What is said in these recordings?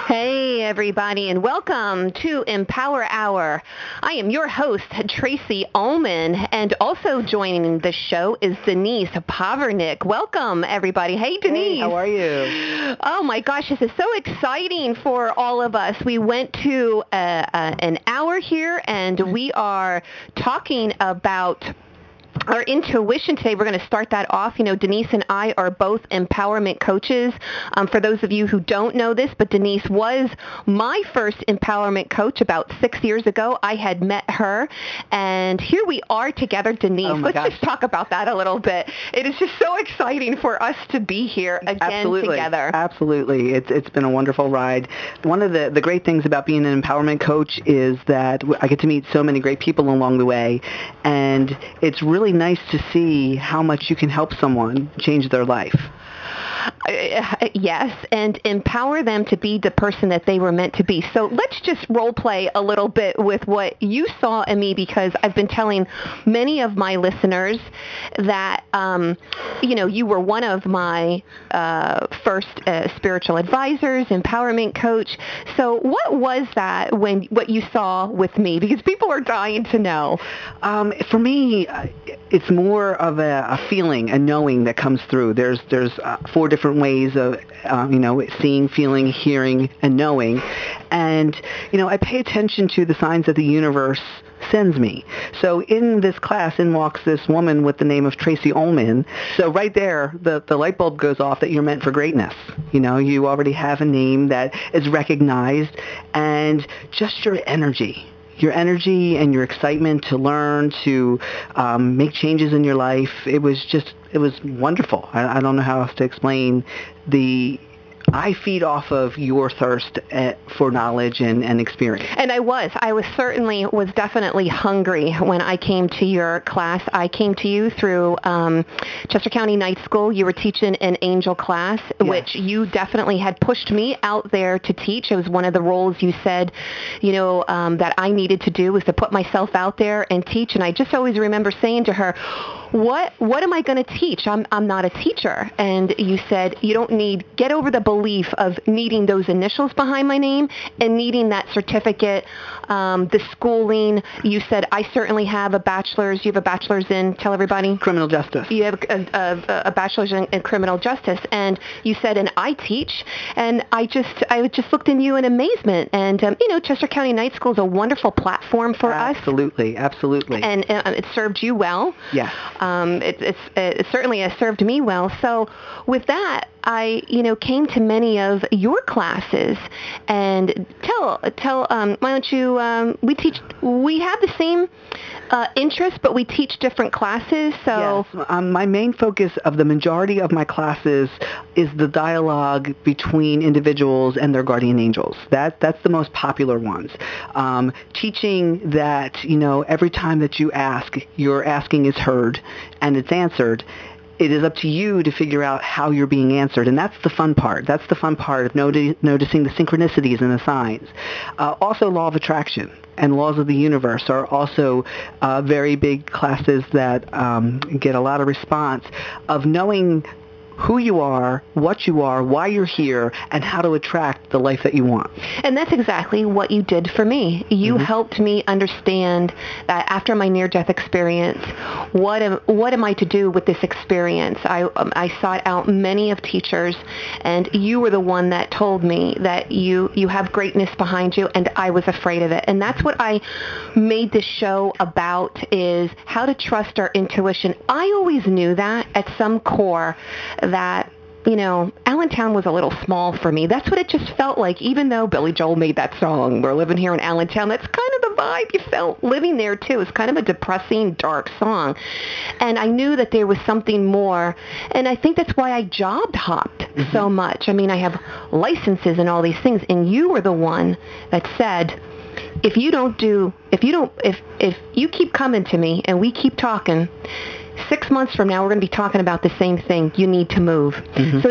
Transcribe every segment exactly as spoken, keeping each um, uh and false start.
Hey, everybody, and welcome to Empower Hour. I am your host, Tracy Ullman, and also joining the show is Denise Povernick. Welcome, everybody. Hey, Denise. Hey, how are you? Oh, my gosh, this is so exciting for all of us. We went to uh, uh, an hour here, and we are talking about our intuition today. We're going to start that off. You know, Denise and I are both empowerment coaches. Um, for those of you who don't know this, but Denise was my first empowerment coach about six years ago. I had met her, and here we are together, Denise. Oh my Let's gosh. just talk about that a little bit. It is just so exciting for us to be here again Absolutely. together. Absolutely. It's it's been a wonderful ride. One of the, the great things about being an empowerment coach is that I get to meet so many great people along the way, and it's really nice to see how much you can help someone change their life. Uh, yes, and empower them to be the person that they were meant to be. So let's just role play a little bit with what you saw in me, because I've been telling many of my listeners that, um, you know, you were one of my uh, first uh, spiritual advisors, empowerment coach. So what was that when what you saw with me? Because people are dying to know. Um, for me, it's more of a, a feeling, a knowing that comes through. There's there's uh, four different ways of, um, you know, seeing, feeling, hearing, and knowing. And, you know, I pay attention to the signs that the universe sends me. So in this class, in walks this woman with the name of Tracy Ullman. So right there, the, the light bulb goes off that you're meant for greatness. You know, you already have a name that is recognized, and just your energy. Your energy and your excitement to learn, to um, make changes in your life. It was just, it was wonderful. I, I don't know how else to explain the... I feed off of your thirst at, for knowledge and, and experience. And I was. I was certainly, was definitely hungry when I came to your class. I came to you through um, Chester County Night School. You were teaching an angel class, Yes. which you definitely had pushed me out there to teach. It was one of the roles you said, you know, um, that I needed to do, was to put myself out there and teach. And I just always remember saying to her, what what am I going to teach? I'm I'm not a teacher. And you said, you don't need, get over the belief of needing those initials behind my name and needing that certificate, um, the schooling. You said, I certainly have a bachelor's. You have a bachelor's in, tell everybody. Criminal justice. You have a, a, a bachelor's in, in criminal justice. And you said, and I teach. And I just I just looked in you in amazement. And, um, you know, Chester County Night School is a wonderful platform for Absolutely, us. absolutely. And uh, it served you well. Yes. Um, it, it's, it certainly has served me well. So with that, I, you know, came to many of your classes, and tell, tell, um, why don't you, um, we teach, we have the same uh, interests, but we teach different classes. So yes. Um, my main focus of the majority of my classes is the dialogue between individuals and their guardian angels. That that's the most popular ones. Um, teaching that, you know, every time that you ask, your asking is heard and it's answered. It is up to you to figure out how you're being answered, and that's the fun part. That's the fun part of noti- noticing the synchronicities and the signs. Uh, also, law of attraction and laws of the universe are also uh, very big classes that um, get a lot of response of knowing who you are, what you are, why you're here, and how to attract the life that you want. And that's exactly what you did for me. You mm-hmm. helped me understand that after my near-death experience, what am, what am I to do with this experience? I, um, I sought out many of teachers, and you were the one that told me that you, you have greatness behind you, and I was afraid of it. And that's what I made this show about, is how to trust our intuition. I always knew that at some core, that, you know, Allentown was a little small for me. That's what it just felt like, even though Billy Joel made that song, We're Living Here in Allentown. That's kind of the vibe you felt living there, too. It's kind of a depressing, dark song. And I knew that there was something more. And I think that's why I job hopped mm-hmm. so much. I mean, I have licenses and all these things. And you were the one that said, if you don't do, if you don't, if, if you keep coming to me and we keep talking, six months from now, we're going to be talking about the same thing. You need to move. Mm-hmm. So tell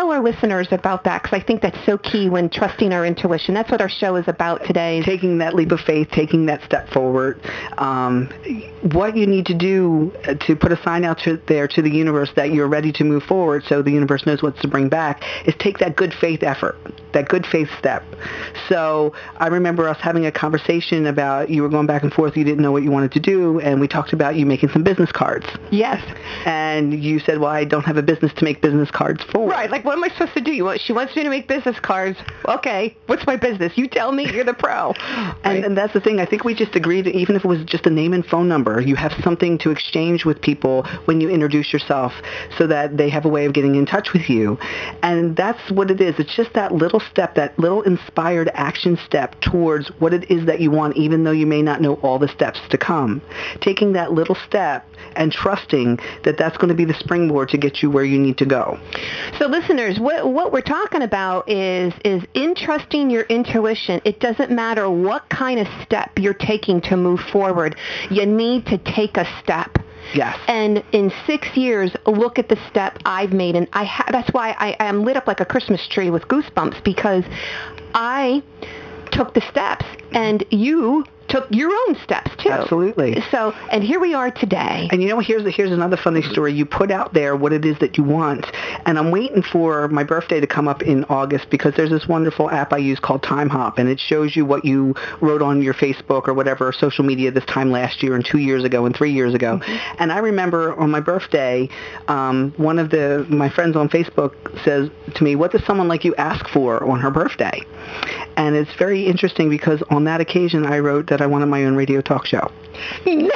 tell our listeners about that? Because I think that's so key when trusting our intuition. That's what our show is about today. Taking that leap of faith, taking that step forward. Um, what you need to do to put a sign out to, there to the universe that you're ready to move forward so the universe knows what to bring back is take that good faith effort, that good faith step. So I remember us having a conversation about you were going back and forth, you didn't know what you wanted to do, and we talked about you making some business cards. Yes. And you said, well, I don't have a business to make business cards for. Right, like what am I supposed to do? You want, she wants me to make business cards. Okay, what's my business? You tell me, you're the pro. and, right? and that's the thing. I think we just agreed that even if it was just a name and phone number, you have something to exchange with people when you introduce yourself so that they have a way of getting in touch with you. And that's what it is. It's just that little step, that little inspired action step towards what it is that you want, even though you may not know all the steps to come. Taking that little step and trusting that that's going to be the springboard to get you where you need to go. So listeners, what what we're talking about is is in trusting your intuition. It doesn't matter what kind of step you're taking to move forward. You need to take a step. Yes. And in six years, look at the step I've made. And I ha- that's why I, I am lit up like a Christmas tree with goosebumps, because I took the steps and you took your own steps too. Absolutely. So, and here we are today. And you know, here's here's another funny story. You put out there what it is that you want, and I'm waiting for my birthday to come up in August because there's this wonderful app I use called Time Hop, and it shows you what you wrote on your Facebook or whatever social media this time last year and two years ago and three years ago. Mm-hmm. And I remember on my birthday, um, one of the my friends on Facebook says to me, "What does someone like you ask for on her birthday?" And it's very interesting because on that occasion I wrote that I wanted my own radio talk show. No!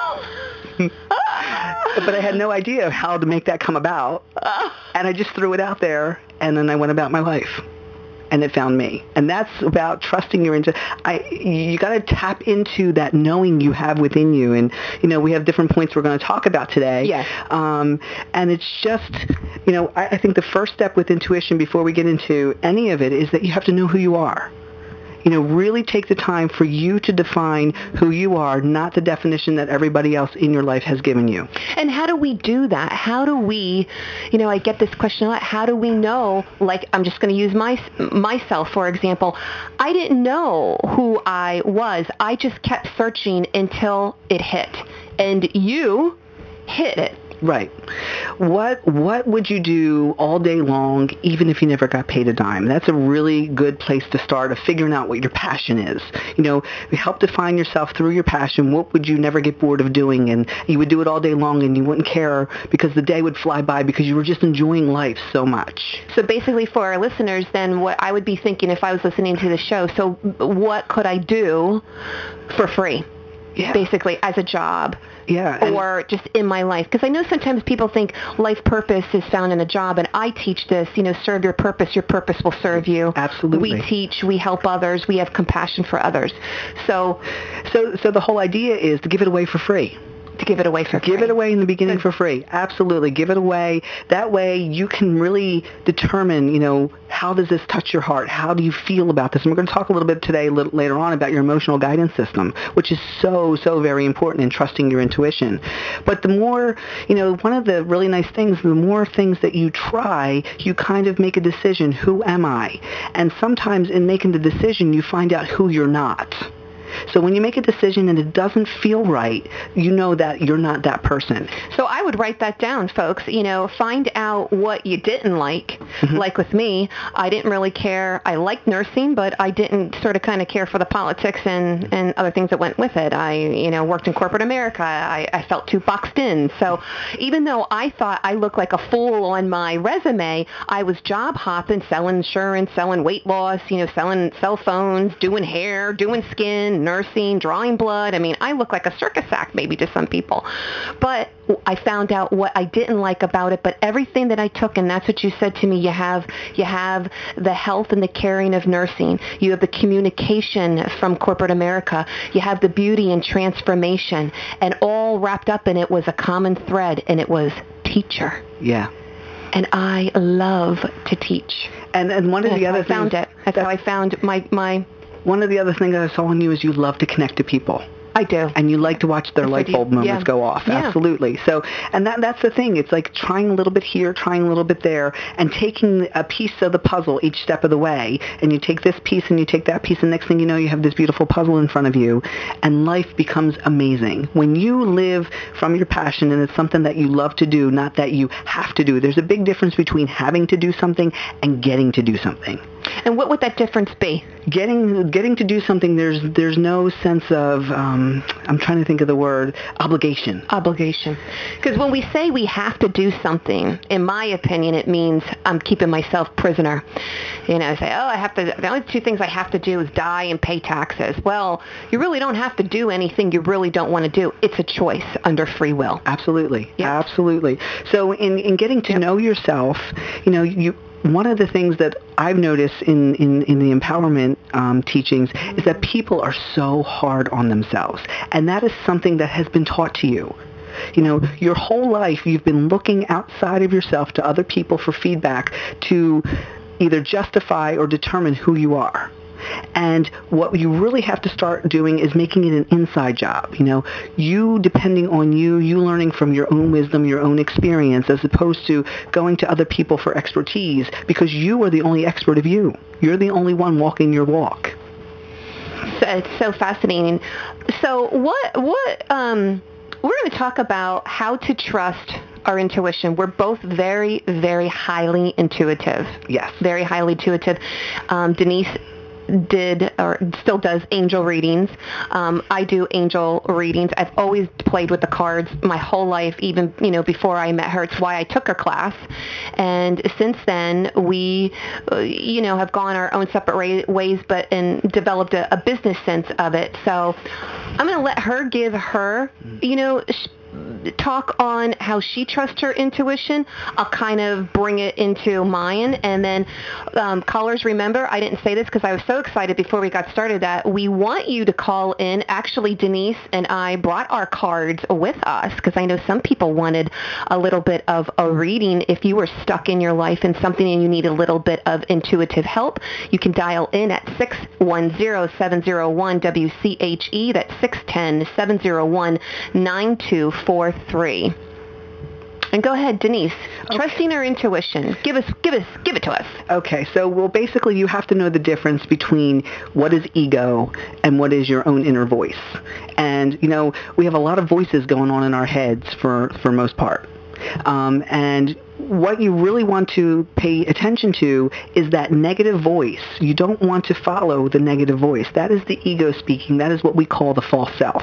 But I had no idea how to make that come about. And I just threw it out there, and then I went about my life. And it found me. And that's about trusting your intuition. I you got to tap into that knowing you have within you. And, you know, we have different points we're going to talk about today. Yes. Um, and it's just, you know, I, I think the first step with intuition before we get into any of it is that you have to know who you are. You know, really take the time for you to define who you are, not the definition that everybody else in your life has given you. And how do we do that? How do we, you know, I get this question a lot. How do we know, like, I'm just going to use my myself, for example. I didn't know who I was. I just kept searching until it hit. And you hit it. Right. What what would you do all day long, even if you never got paid a dime? That's a really good place to start of figuring out what your passion is. You know, help define yourself through your passion. What would you never get bored of doing? And you would do it all day long and you wouldn't care because the day would fly by because you were just enjoying life so much. So basically for our listeners, then what I would be thinking if I was listening to the show, so what could I do for free? Yeah. Basically as a job. Yeah, or just in my life. Because I know sometimes people think life purpose is found in a job, and I teach this, you know, serve your purpose, your purpose will serve you. Absolutely. We teach, we help others, we have compassion for others. So, so, so the whole idea is to give it away for free. To give it away for free. Give it away in the beginning for free. Absolutely. Give it away. That way you can really determine, you know, how does this touch your heart? How do you feel about this? And we're going to talk a little bit today, a little later on, about your emotional guidance system, which is so, so very important in trusting your intuition. But the more, you know, one of the really nice things, the more things that you try, you kind of make a decision, who am I? And sometimes in making the decision, you find out who you're not. So when you make a decision and it doesn't feel right, you know that you're not that person. So I would write that down, folks. You know, find out what you didn't like. Mm-hmm. Like with me, I didn't really care. I liked nursing, but I didn't sort of kind of care for the politics and, and other things that went with it. I, you know, worked in corporate America. I, I felt too boxed in. So even though I thought I looked like a fool on my resume, I was job hopping, selling insurance, selling weight loss, you know, selling cell phones, doing hair, doing skin, nursing, drawing blood. I mean, I look like a circus act maybe to some people. But I found out what I didn't like about it, but everything that I took, and that's what you said to me, you have you have the health and the caring of nursing. You have the communication from corporate America. You have the beauty and transformation. And all wrapped up in it was a common thread, and it was teacher. Yeah. And I love to teach. And and one of the other I found things, it. That's how I found my my One of the other things that I saw in you is you love to connect to people. I I do. And you like to watch their Yes, light I do. bulb moments Yeah. go off. Yeah. Absolutely. So, and that that's the thing. It's like trying a little bit here, trying a little bit there, and taking a piece of the puzzle each step of the way. And you take this piece and you take that piece, and next thing you know, you have this beautiful puzzle in front of you, and life becomes amazing. When you live from your passion and it's something that you love to do, not that you have to do. There's a big difference between having to do something and getting to do something. And what would that difference be? Getting getting to do something, there's there's no sense of, um, I'm trying to think of the word, obligation. Obligation. Because when we say we have to do something, in my opinion, it means I'm keeping myself prisoner. You know, say, oh, I have to, the only two things I have to do is die and pay taxes. Well, you really don't have to do anything you really don't want to do. It's a choice under free will. Absolutely. Yep. Absolutely. So in, in getting to Yep. know yourself, you know, you one of the things that I've noticed in, in, in the empowerment um, teachings is that people are so hard on themselves. And that is something that has been taught to you. You know, your whole life you've been looking outside of yourself to other people for feedback to either justify or determine who you are. And what you really have to start doing is making it an inside job. You know, you depending on you, you learning from your own wisdom, your own experience, as opposed to going to other people for expertise, because you are the only expert of you. You're the only one walking your walk. So, it's so fascinating. So what, what, um, we're going to talk about how to trust our intuition. We're both very, very highly intuitive. Yes. Very highly intuitive. Um, Denise did or still does angel readings. Um, I do angel readings. I've always played with the cards my whole life, even you know before I met her. It's why I took her class. And since then, we uh, you know have gone our own separate ways, but and developed a, a business sense of it. So I'm going to let her give her you know. Sh- talk on how she trusts her intuition. I'll kind of bring it into mine. And then um, callers, remember, I didn't say this because I was so excited before we got started that we want you to call in. Actually, Denise and I brought our cards with us because I know some people wanted a little bit of a reading. If you were stuck in your life in something and you need a little bit of intuitive help, you can dial in at six one zero, seven zero one, W C H E. That's six one zero, seven zero one, nine two four three. And go ahead, Denise. Okay. Trusting our intuition. Give us, give us, give it to us. Okay, so well, basically, you have to know the difference between what is ego and what is your own inner voice. And you know, we have a lot of voices going on in our heads for for most part. Um, and what you really want to pay attention to is that negative voice. You don't want to follow the negative voice. That is the ego speaking. That is what we call the false self.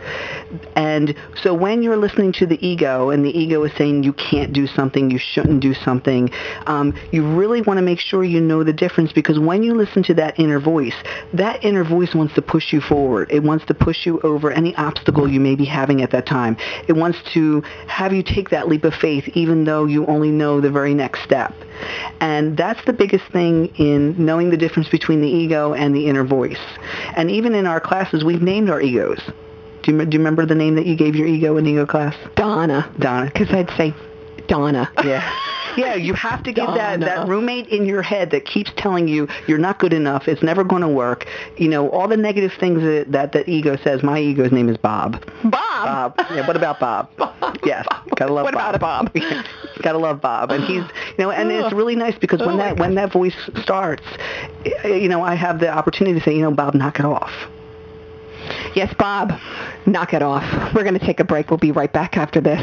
And so when you're listening to the ego and the ego is saying you can't do something, you shouldn't do something, um, you really want to make sure you know the difference, because when you listen to that inner voice, that inner voice wants to push you forward. It wants to push you over any obstacle you may be having at that time. It wants to have you take that leap of faith even though you only know the very next step. And that's the biggest thing in knowing the difference between the ego and the inner voice. And even in our classes, we've named our egos. Do you, do you remember the name that you gave your ego in ego class? Donna. Donna. Because I'd say Donna. Yeah. Yeah, you have to give that, that roommate in your head that keeps telling you you're not good enough, it's never going to work, you know, all the negative things that, that the ego says. My ego's name is Bob. Bob? Bob. Yeah, what about Bob? Bob. Yes, gotta love what Bob. What about Bob? Gotta love Bob. And he's, you know, and it's really nice because when oh that when that voice starts, you know, I have the opportunity to say, you know, Bob, knock it off. Yes, Bob, knock it off. We're going to take a break. We'll be right back after this.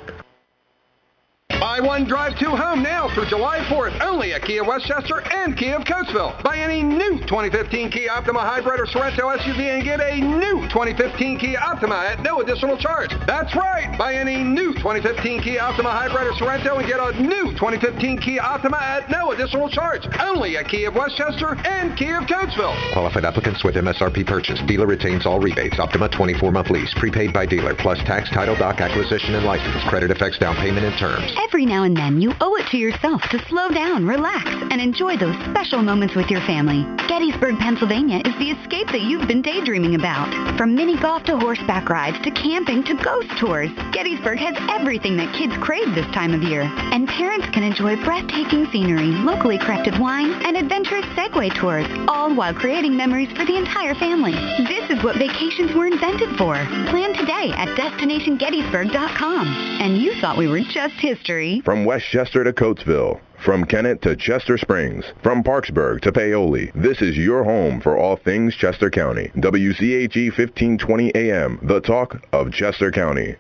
Buy one, drive two home now through July fourth, only at Kia Westchester and Kia of Coatesville. Buy any new twenty fifteen Kia Optima Hybrid or Sorento S U V and get a new twenty fifteen Kia Optima at no additional charge. That's right. Buy any new twenty fifteen Kia Optima Hybrid or Sorento and get a new twenty fifteen Kia Optima at no additional charge. Only at Kia of Westchester and Kia of Coatesville. Qualified applicants with M S R P purchase. Dealer retains all rebates. Optima twenty-four month lease. Prepaid by dealer plus tax, title, doc, acquisition, and license. Credit affects down payment and terms. Every now and then, you owe it to yourself to slow down, relax, and and enjoy those special moments with your family. Gettysburg, Pennsylvania is the escape that you've been daydreaming about. From mini golf to horseback rides to camping to ghost tours, Gettysburg has everything that kids crave this time of year. And parents can enjoy breathtaking scenery, locally crafted wine, and adventurous Segway tours, all while creating memories for the entire family. This is what vacations were invented for. Plan today at destination gettysburg dot com. And you thought we were just history. From Westchester to Coatesville, from Kennett to Chester Springs, from Parksburg to Paoli, this is your home for all things Chester County. W C H E fifteen twenty A M, the talk of Chester County.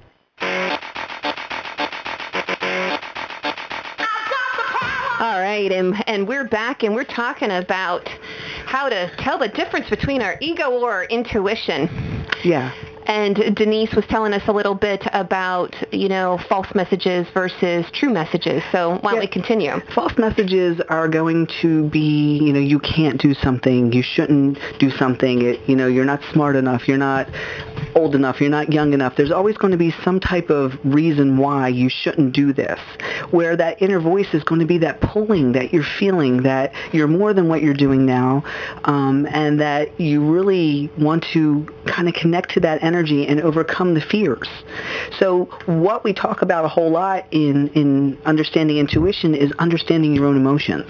All right, and, and we're back, and we're talking about how to tell the difference between our ego or our intuition. Yeah. And Denise was telling us a little bit about, you know, false messages versus true messages. So why don't yeah. we continue? False messages are going to be, you know, you can't do something, you shouldn't do something, it, you know, you're not smart enough, you're not old enough, you're not young enough. There's always going to be some type of reason why you shouldn't do this, where that inner voice is going to be that pulling that you're feeling, that you're more than what you're doing now, um, and that you really want to kind of connect to that energy and overcome the fears. So what we talk about a whole lot in, in understanding intuition is understanding your own emotions.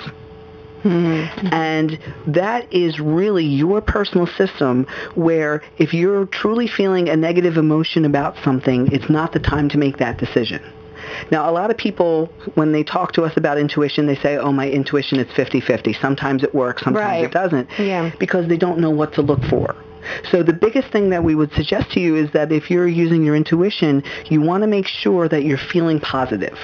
Mm-hmm. And that is really your personal system where if you're truly feeling a negative emotion about something, it's not the time to make that decision. Now, a lot of people, when they talk to us about intuition, they say, oh, my intuition is fifty-fifty. Sometimes it works, sometimes right. it doesn't, yeah. because they don't know what to look for. So the biggest thing that we would suggest to you is that if you're using your intuition, you want to make sure that you're feeling positive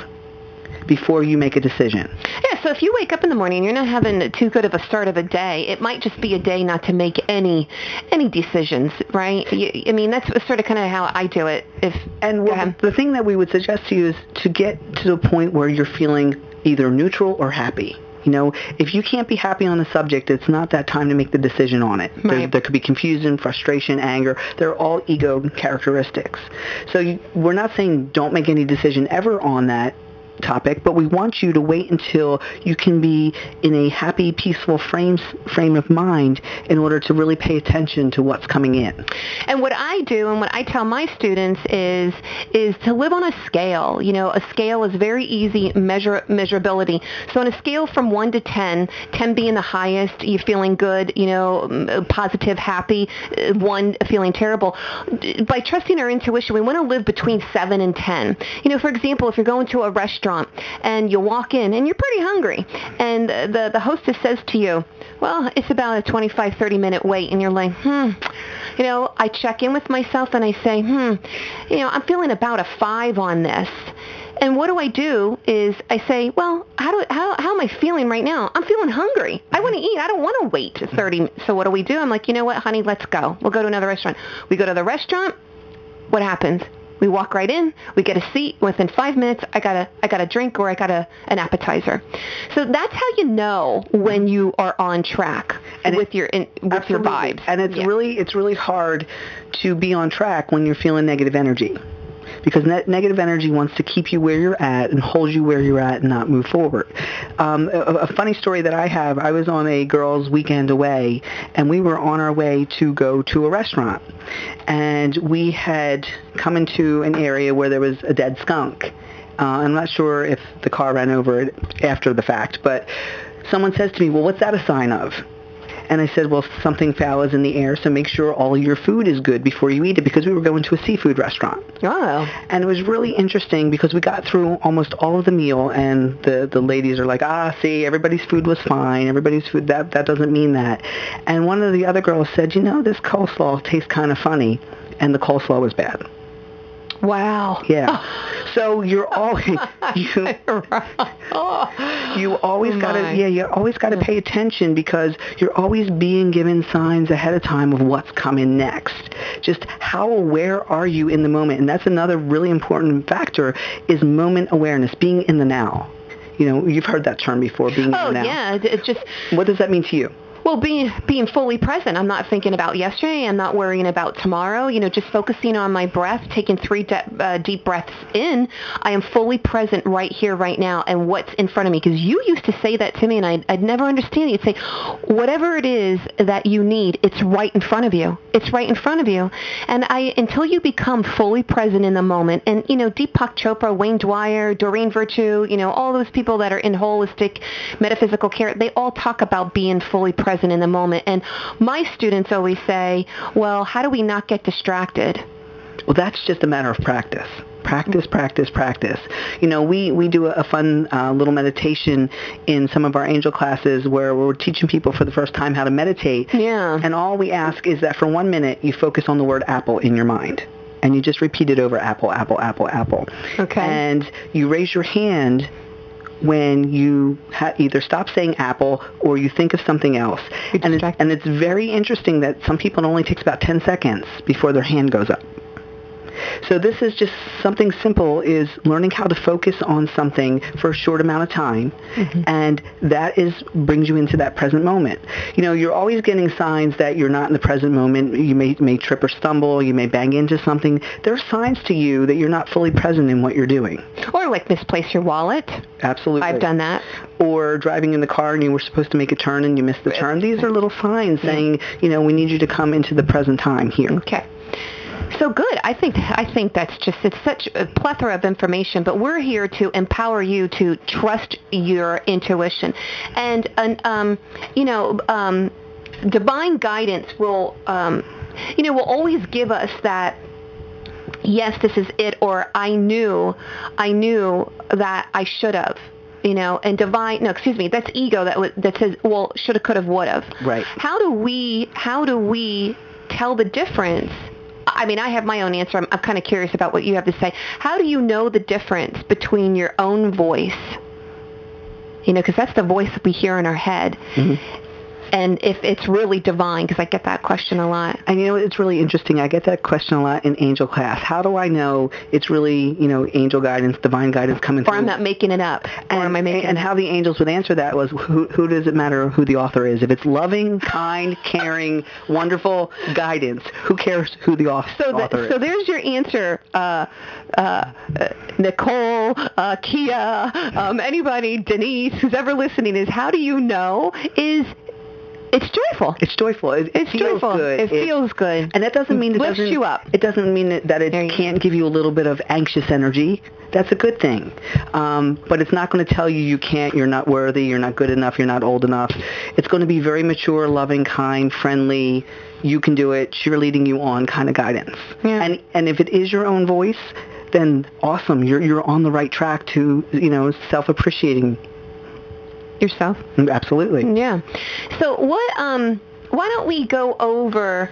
before you make a decision. Yeah, so if you wake up in the morning and you're not having too good of a start of a day, it might just be a day not to make any any decisions, right? You, I mean, that's sort of kind of how I do it. If And well, the thing that we would suggest to you is to get to the point where you're feeling either neutral or happy. You know, if you can't be happy on the subject, it's not that time to make the decision on it. Right. There, there could be confusion, frustration, anger. They're all ego characteristics. So you, we're not saying don't make any decision ever on that topic, but we want you to wait until you can be in a happy, peaceful frame frame of mind in order to really pay attention to what's coming in. And what I do and what I tell my students is is to live on a scale. You know, a scale is very easy measure measurability. So on a scale from one to ten, ten being the highest, you're feeling good, you know, positive, happy, one feeling terrible. By trusting our intuition, we want to live between seven and ten. You know, for example, if you're going to a restaurant and you walk in and you're pretty hungry and the, the hostess says to you, well, it's about a twenty-five, thirty minute wait, and you're like, hmm, you know, I check in with myself and I say, hmm, you know, I'm feeling about a five on this. And what do I do is I say, well, how do how how am I feeling right now? I'm feeling hungry. I want to eat. I don't want to wait thirty. So what do we do? I'm like, you know what, honey, let's go. We'll go to another restaurant. We go to the restaurant. What happens? We walk right in. We get a seat. Within five minutes, I got a I got a drink or I got a an appetizer. So that's how you know when you are on track and with it, your in, with absolutely. your vibes. And it's yeah. really it's really hard to be on track when you're feeling negative energy. Because ne- negative energy wants to keep you where you're at and hold you where you're at and not move forward. Um, a, a funny story that I have, I was on a girls' weekend away, and we were on our way to go to a restaurant. And we had come into an area where there was a dead skunk. Uh, I'm not sure if the car ran over it after the fact, but someone says to me, well, what's that a sign of? And I said, well, something foul is in the air, so make sure all your food is good before you eat it, because we were going to a seafood restaurant. Oh. And it was really interesting because we got through almost all of the meal, and the, the ladies are like, ah, see, everybody's food was fine. Everybody's food, that, that doesn't mean that. And one of the other girls said, you know, this coleslaw tastes kind of funny, and the coleslaw was bad. Wow. Yeah. So you're always you you always oh gotta yeah you always gotta pay attention, because you're always being given signs ahead of time of what's coming next. Just how aware are you in the moment? And that's another really important factor, is moment awareness, being in the now. You know, you've heard that term before, being oh, in the now. yeah. It just. What does that mean to you? Well, being being fully present. I'm not thinking about yesterday. I'm not worrying about tomorrow. You know, just focusing on my breath, taking three de- uh, deep breaths in. I am fully present right here, right now, and what's in front of me. Because you used to say that to me, and I'd, I'd never understand it. You'd say, whatever it is that you need, it's right in front of you. It's right in front of you. And I, until you become fully present in the moment, and, you know, Deepak Chopra, Wayne Dwyer, Doreen Virtue, you know, all those people that are in holistic metaphysical care, they all talk about being fully present in the moment. And my students always say, well, how do we not get distracted? Well, that's just a matter of practice. Practice, practice, practice. You know, we, we do a fun uh, little meditation in some of our angel classes where we're teaching people for the first time how to meditate. Yeah. And all we ask is that for one minute you focus on the word apple in your mind. And you just repeat it over apple, apple, apple, apple. Okay. And you raise your hand when you ha- either stop saying apple or you think of something else. And it's, and it's very interesting that some people it only takes about ten seconds before their hand goes up. So this is just something simple, is learning how to focus on something for a short amount of time, mm-hmm. and that is brings you into that present moment. You know, you're always getting signs that you're not in the present moment. You may, may trip or stumble. You may bang into something. There are signs to you that you're not fully present in what you're doing. Or like misplace your wallet. Absolutely. I've done that. Or driving in the car and you were supposed to make a turn and you missed the turn. These are little signs saying, you know, we need you to come into the present time here. Okay. So good. I think I think that's just, it's such a plethora of information, but we're here to empower you to trust your intuition. And, and um, you know, um, divine guidance will, um, you know, will always give us that, yes, this is it, or I knew, I knew that I should have. You know, and divine, no, excuse me, that's ego that w- that says, well, shoulda, coulda, woulda. Right. How do we, how do we tell the difference? I mean, I have my own answer. I'm, I'm kind of curious about what you have to say. How do you know the difference between your own voice, you know, because that's the voice that we hear in our head, mm-hmm. and if it's really divine, because I get that question a lot. And, you know, it's really interesting. I get that question a lot in angel class. How do I know it's really, you know, angel guidance, divine guidance coming through? Or I'm not making it up. And, or am I making and how the angels would answer that was, who, who does it matter who the author is? If it's loving, kind, caring, wonderful guidance, who cares who the author, so the, author is? So there's your answer, uh, uh, uh, Nicole, uh, Kia, um, anybody, Denise, who's ever listening, is how do you know is... It's joyful. It's joyful. It, it's feels joyful. good. It, it feels good. And that doesn't mean it lifts doesn't, you up. It doesn't mean that it can't give you a little bit of anxious energy. That's a good thing. Um, but it's not going to tell you you can't, you're not worthy, you're not good enough, you're not old enough. It's going to be very mature, loving, kind, friendly, you can do it, cheerleading you on kind of guidance. Yeah. And and if it is your own voice, then awesome. You're you're on the right track to, you know, self-appreciating yourself. Absolutely. Yeah. So what, um, why don't we go over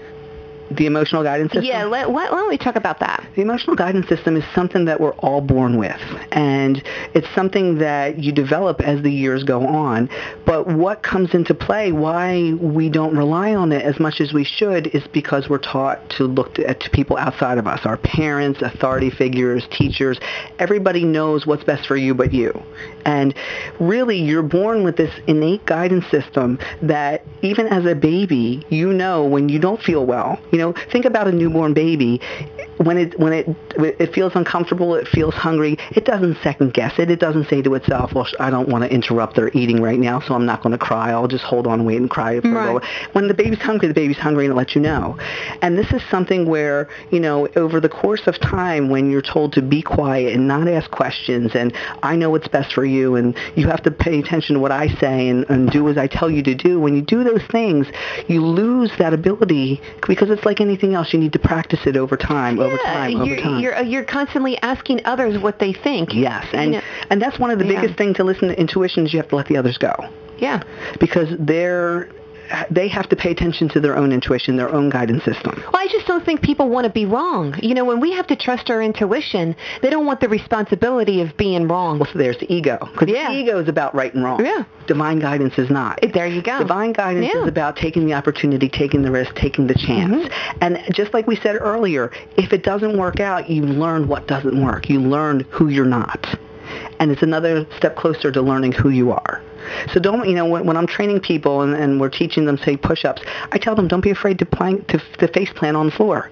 the emotional guidance system? Yeah, let, why don't we talk about that? The emotional guidance system is something that we're all born with, and it's something that you develop as the years go on. But what comes into play, why we don't rely on it as much as we should, is because we're taught to look to, to people outside of us, our parents, authority figures, teachers. Everybody knows what's best for you but you. And really, you're born with this innate guidance system that even as a baby, you know when you don't feel well. You know, think about a newborn baby. When it when it it feels uncomfortable, it feels hungry, it doesn't second guess it. It doesn't say to itself, well, I don't want to interrupt their eating right now, so I'm not going to cry. I'll just hold on and wait and cry for right. a little. When the baby's hungry, the baby's hungry, and it lets you know. And this is something where, you know, over the course of time, when you're told to be quiet and not ask questions, and I know what's best for you, and you have to pay attention to what I say and, and do as I tell you to do, when you do those things, you lose that ability, because it's like anything else. You need to practice it over time. Yeah, over time, over you're, time. You're, you're constantly asking others what they think. Yes, and you know, and that's one of the yeah. biggest things to listen to intuition is you have to let the others go. Yeah. Because they're they have to pay attention to their own intuition, their own guidance system. Well, I just don't think people want to be wrong. You know, when we have to trust our intuition, they don't want the responsibility of being wrong. Well, so there's the ego. Because yeah. the ego is about right and wrong. Yeah. Divine guidance is not. It, there you go. Divine guidance yeah. is about taking the opportunity, taking the risk, taking the chance. Mm-hmm. And just like we said earlier, if it doesn't work out, you learn what doesn't work. You learn who you're not. And it's another step closer to learning who you are. So don't, you know, when, when I'm training people and, and we're teaching them, say, push-ups, I tell them don't be afraid to, plank, to, to face plant on the floor.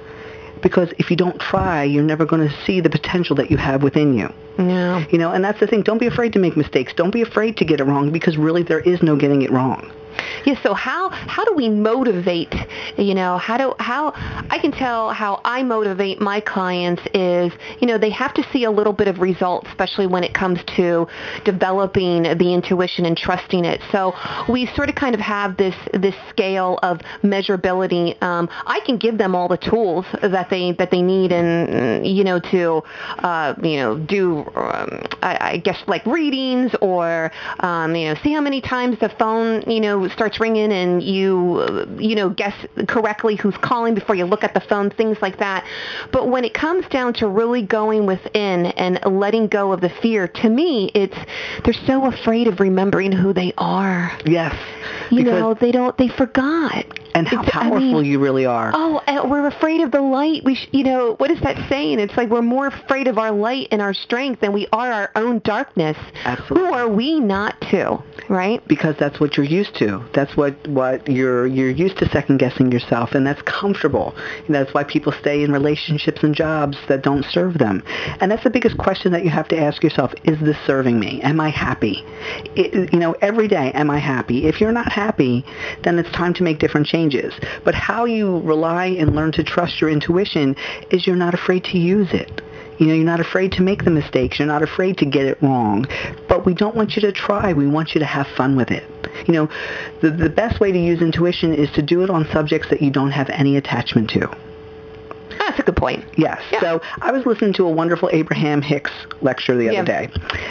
Because if you don't try, you're never going to see the potential that you have within you. Yeah. You know, and that's the thing. Don't be afraid to make mistakes. Don't be afraid to get it wrong, because really there is no getting it wrong. Yeah, so how how do we motivate, you know, how do how I can tell how I motivate my clients is, you know, they have to see a little bit of results, especially when it comes to developing the intuition and trusting it. So we sort of kind of have this this scale of measurability. Um, I can give them all the tools that they that they need, and you know, to uh, you know do um, I, I guess like readings, or um, you know, see how many times the phone, you know, starts ringing and you, uh, you know, guess correctly who's calling before you look at the phone, things like that. But when it comes down to really going within and letting go of the fear, to me, it's they're so afraid of remembering who they are. Yes. You know, they don't, they forgot. And how It's, powerful I mean, you really are. Oh, and we're afraid of the light. We, sh- you know, what is that saying? It's like we're more afraid of our light and our strength than we are our own darkness. Absolutely. Who are we not to, right? Because that's what you're used to. That's what, what you're you're used to, second guessing yourself, and that's comfortable. And that's why people stay in relationships and jobs that don't serve them. And that's the biggest question that you have to ask yourself: is this serving me? Am I happy? It, you know, every day, am I happy? If you're not happy, then it's time to make different changes. But how you rely and learn to trust your intuition is you're not afraid to use it. You know, you're not afraid to make the mistakes. You're not afraid to get it wrong. But we don't want you to try. We want you to have fun with it. You know, the, the best way to use intuition is to do it on subjects that you don't have any attachment to. That's a good point. Yes. Yeah. So I was listening to a wonderful Abraham Hicks lecture the other Yeah. day,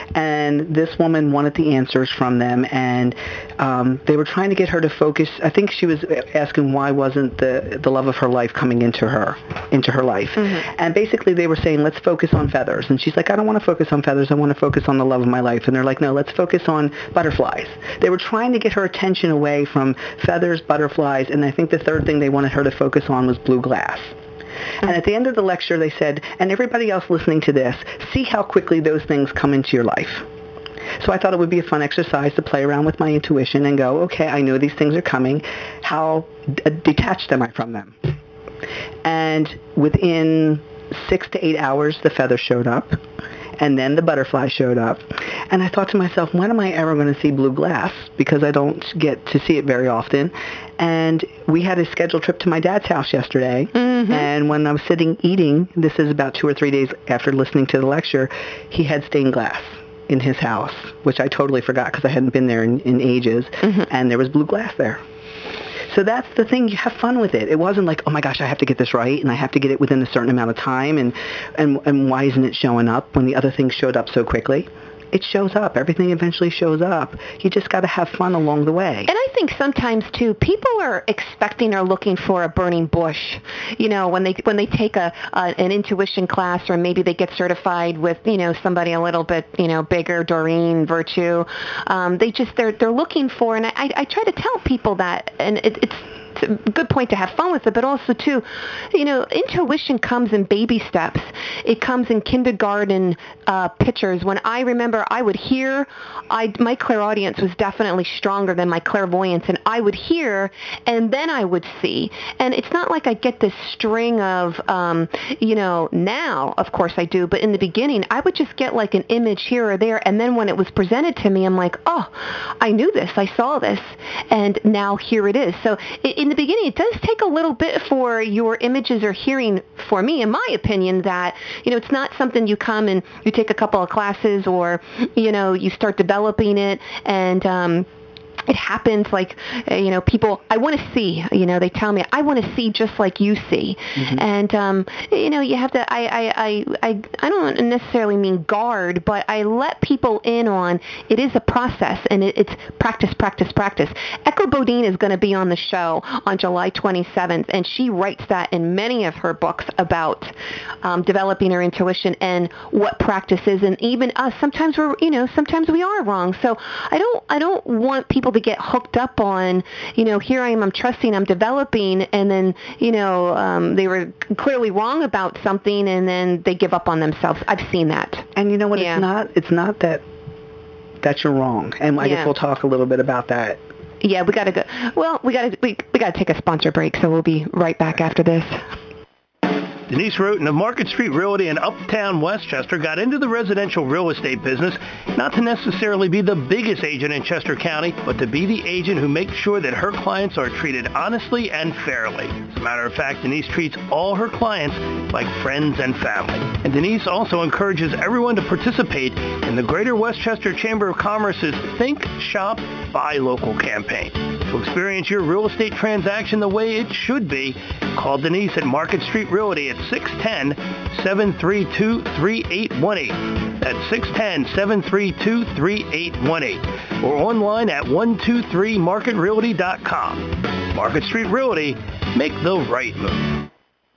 and this woman wanted the answers from them, and um, they were trying to get her to focus. I think she was asking why wasn't the the love of her life coming into her into her life, Mm-hmm. and basically they were saying, let's focus on feathers, and she's like, I don't want to focus on feathers. I want to focus on the love of my life. And they're like, no, let's focus on butterflies. They were trying to get her attention away from feathers, butterflies, and I think the third thing they wanted her to focus on was blue glass. And at the end of the lecture, they said, and everybody else listening to this, see how quickly those things come into your life. So I thought it would be a fun exercise to play around with my intuition and go, okay, I know these things are coming. How d- detached am I from them? And within six to eight hours, the feather showed up. And then the butterfly showed up. And I thought to myself, when am I ever going to see blue glass? Because I don't get to see it very often. And we had a scheduled trip to my dad's house yesterday. Mm-hmm. And when I was sitting eating, this is about two or three days after listening to the lecture, he had stained glass in his house, which I totally forgot because I hadn't been there in, in ages. Mm-hmm. And there was blue glass there. So that's the thing. You have fun with it. It wasn't like, oh my gosh, I have to get this right, and I have to get it within a certain amount of time, and, and, and why isn't it showing up when the other things showed up so quickly? It shows up. Everything eventually shows up. You just got to have fun along the way. And I think sometimes too, people are expecting or looking for a burning bush. You know, when they when they take a, a an intuition class, or maybe they get certified with, you know, somebody a little bit, you know, bigger, Doreen Virtue. Um, they just they're they're looking for, and I I try to tell people that, and it, it's. It's a good point to have fun with it, but also too, you know, intuition comes in baby steps. It comes in kindergarten uh, pictures. When I remember, I would hear, I my clairaudience was definitely stronger than my clairvoyance, and I would hear, and then I would see. And it's not like I get this string of, um, you know, now, of course I do, but in the beginning, I would just get like an image here or there, and then when it was presented to me, I'm like, oh, I knew this, I saw this, and now here it is. So it, in the beginning, it does take a little bit for your images or hearing, for me, in my opinion, that, you know, it's not something you come and you take a couple of classes, or, you know, you start developing it, and um, it happens like, uh, you know, people, I want to see, you know, they tell me, I want to see just like you see. Mm-hmm. And, um, you know, you have to, I, I, I, I, I don't necessarily mean guard, but I let people in on, it is a process, and it, it's practice, practice, practice. Echo Bodine is going to be on the show on July twenty-seventh, and she writes that in many of her books about um, developing her intuition and what practice is. And even us, sometimes we're, you know, sometimes we are wrong. So I don't, I don't want people to get hooked up on, you know, here I am, I'm trusting, I'm developing, and then, you know, um, they were clearly wrong about something, and then they give up on themselves. I've seen that. And you know what? Yeah. It's not. It's not that That's your wrong. And I Yeah. guess we'll talk a little bit about that. Yeah, we got to go. Well, we got to we, we got to take a sponsor break, so we'll be right back after this. Denise Roten of Market Street Realty in Uptown Westchester got into the residential real estate business not to necessarily be the biggest agent in Chester County, but to be the agent who makes sure that her clients are treated honestly and fairly. As a matter of fact, Denise treats all her clients like friends and family. And Denise also encourages everyone to participate in the Greater Westchester Chamber of Commerce's Think, Shop, Buy Local campaign. To experience your real estate transaction the way it should be, call Denise at Market Street Realty at six one zero, seven three two, three eight one eight. That's six one zero, seven three two, three eight one eight. Or online at one two three market realty dot com. Market Street Realty, make the right move.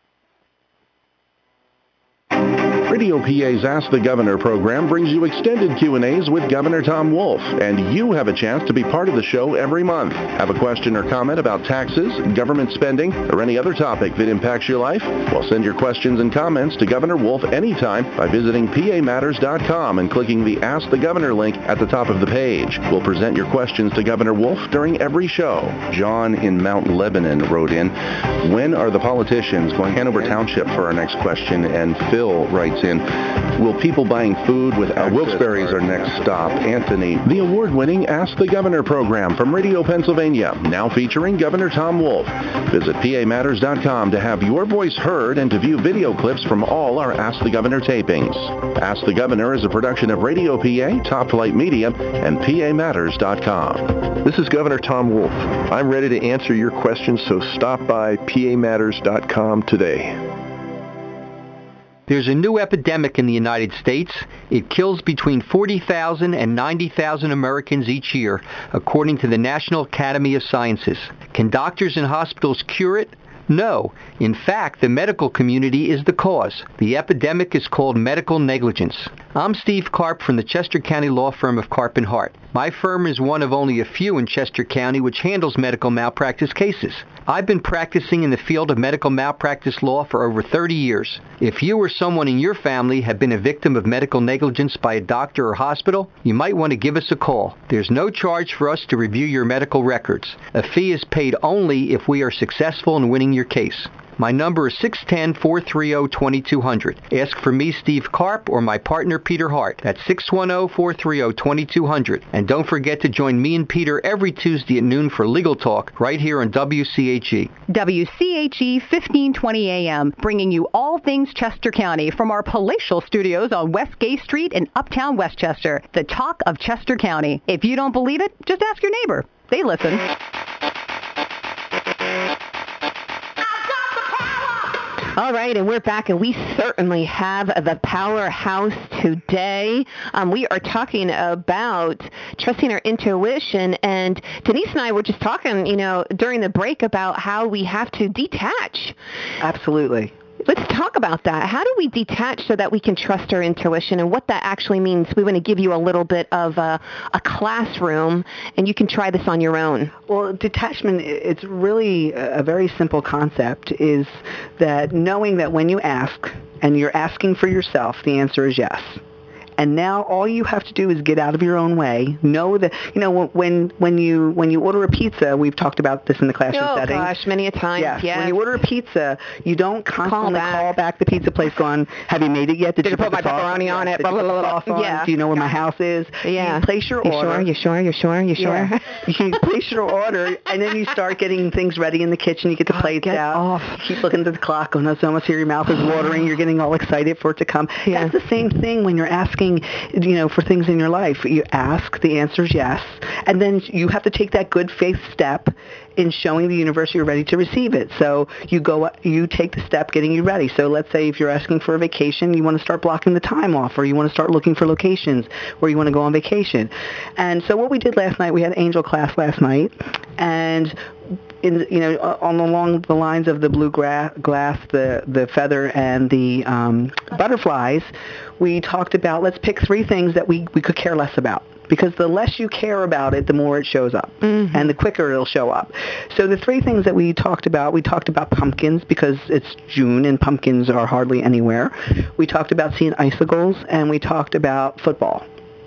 Radio P A's Ask the Governor program brings you extended Q and A's with Governor Tom Wolf, and you have a chance to be part of the show every month. Have a question or comment about taxes, government spending, or any other topic that impacts your life? Well, send your questions and comments to Governor Wolf anytime by visiting P A matters dot com and clicking the Ask the Governor link at the top of the page. We'll present your questions to Governor Wolf during every show. John in Mount Lebanon wrote in, when are the politicians going to Hanover Township for our next question? And Phil writes in, will people buying food with uh, Wilkes-Barre's our next stop? Anthony, the award-winning Ask the Governor program from Radio Pennsylvania, now featuring Governor Tom Wolf. Visit P A matters dot com to have your voice heard and to view video clips from all our Ask the Governor tapings. Ask the Governor is a production of Radio P A, Top Flight Media, and P A matters dot com. This is Governor Tom Wolf. I'm ready to answer your questions, so stop by P A matters dot com today. There's a new epidemic in the United States. It kills between forty thousand and ninety thousand Americans each year, according to the National Academy of Sciences. Can doctors and hospitals cure it? No. In fact, the medical community is the cause. The epidemic is called medical negligence. I'm Steve Karp from the Chester County law firm of Karp and Hart. My firm is one of only a few in Chester County which handles medical malpractice cases. I've been practicing in the field of medical malpractice law for over thirty years. If you or someone in your family have been a victim of medical negligence by a doctor or hospital, you might want to give us a call. There's no charge for us to review your medical records. A fee is paid only if we are successful in winning your case. My number is six one zero, four three zero, two two zero zero. Ask for me, Steve Karp, or my partner, Peter Hart. That's six one zero, four three zero, two two zero zero. And don't forget to join me and Peter every Tuesday at noon for Legal Talk right here on W C H E. W C H E fifteen twenty A M, bringing you all things Chester County from our palatial studios on West Gay Street in Uptown Westchester, the talk of Chester County. If you don't believe it, just ask your neighbor. They listen. All right, and we're back, and we certainly have the powerhouse today. Um, we are talking about trusting our intuition, and Denise and I were just talking, you know, during the break about how we have to detach. Absolutely. Let's talk about that. How do we detach so that we can trust our intuition and what that actually means? We want to give you a little bit of a, a classroom, and you can try this on your own. Well, detachment, it's really a very simple concept, is that knowing that when you ask, and you're asking for yourself, the answer is yes. And now all you have to do is get out of your own way. Know that, you know, when when you when you order a pizza, we've talked about this in the classroom oh, setting. Oh, gosh, many a time, yes. yes. When you order a pizza, you don't constantly call back, call back the pizza place going, have you made it yet? Did, Did you, you put my pepperoni on, on it? Did you put the sauce on? Yeah. Do you know where my house is? Yeah. You place your you order. Sure? You sure? You sure? You sure? Yeah. You place your order, and then you start getting things ready in the kitchen. You get the oh, plates get out. Off. You keep looking at the clock. Oh, no, it's almost here. Your mouth is watering. You're getting all excited for it to come. Yeah. That's the same thing when you're asking, you know, for things in your life. You ask, the answer is yes, and then you have to take that good faith step in showing the universe you're ready to receive it. So you go, you take the step getting you ready. So let's say if you're asking for a vacation, you want to start blocking the time off, or you want to start looking for locations where you want to go on vacation. And so what we did last night, we had angel class last night, and in, you know, on along the lines of the blue gra- glass, the, the feather, and the um, butterflies, we talked about, let's pick three things that we, we could care less about. Because the less you care about it, the more it shows up, mm-hmm. and the quicker it'll show up. So the three things that we talked about, we talked about pumpkins, because it's June and pumpkins are hardly anywhere. We talked about seeing icicles, and we talked about football.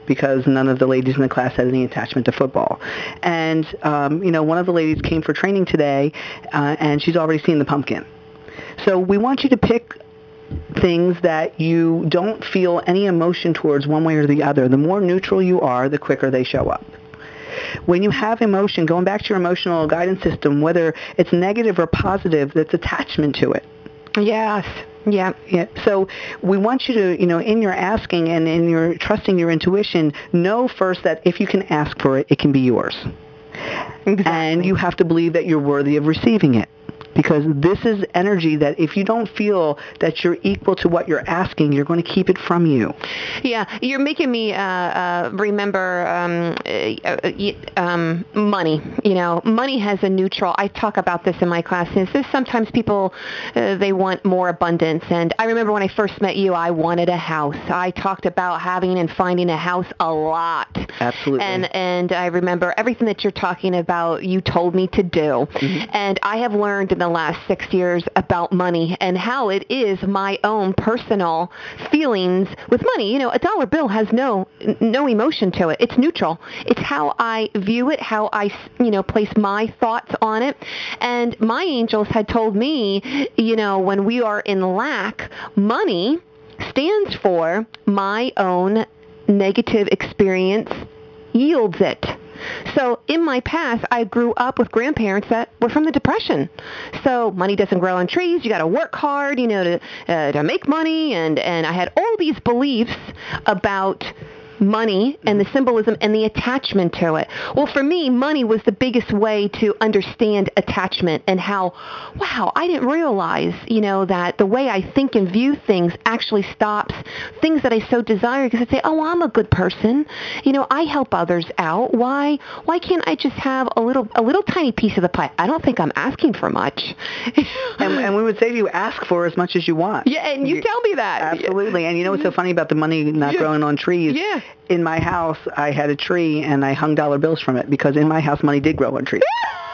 because none of the ladies in the class had any attachment to football. And, um, you know, one of the ladies came for training today, uh, and she's already seen the pumpkin. So we want you to pick things that you don't feel any emotion towards one way or the other. The more neutral you are, the quicker they show up. When you have emotion, going back to your emotional guidance system, whether it's negative or positive, that's attachment to it. Yes. Yeah. Yeah. So we want you to, you know, in your asking and in your trusting your intuition, know first that if you can ask for it, it can be yours. Exactly. And you have to believe that you're worthy of receiving it. Because this is energy that if you don't feel that you're equal to what you're asking, you're going to keep it from you. Yeah, you're making me uh, uh, remember um, uh, um, money. You know, money has a neutral. I talk about this in my classes. There's sometimes people, uh, they want more abundance. And I remember when I first met you, I wanted a house. I talked about having and finding a house a lot. Absolutely. And, and I remember everything that you're talking about, you told me to do. Mm-hmm. And I have learned in the last six years about money and how it is my own personal feelings with money. You know, a dollar bill has no no emotion to it. It's neutral. It's how I view it, how I, you know, place my thoughts on it. And my angels had told me, you know, when we are in lack, money stands for my own negative experience yields it. So in my past, I grew up with grandparents that were from the Depression. So money doesn't grow on trees. You got to work hard, you know, to uh, to make money. And, and I had all these beliefs about money and the symbolism and the attachment to it. Well, for me, money was the biggest way to understand attachment and how, wow, I didn't realize, you know, that the way I think and view things actually stops things that I so desire, because I say, oh, I'm a good person. You know, I help others out. Why why can't I just have a little a little tiny piece of the pie? I don't think I'm asking for much. and, and we would say to you, ask for as much as you want. Yeah, and you, you tell me that. Absolutely. And you know what's so funny about the money not yeah. growing on trees? Yeah. In my house, I had a tree, and I hung dollar bills from it, because in my house, money did grow on trees.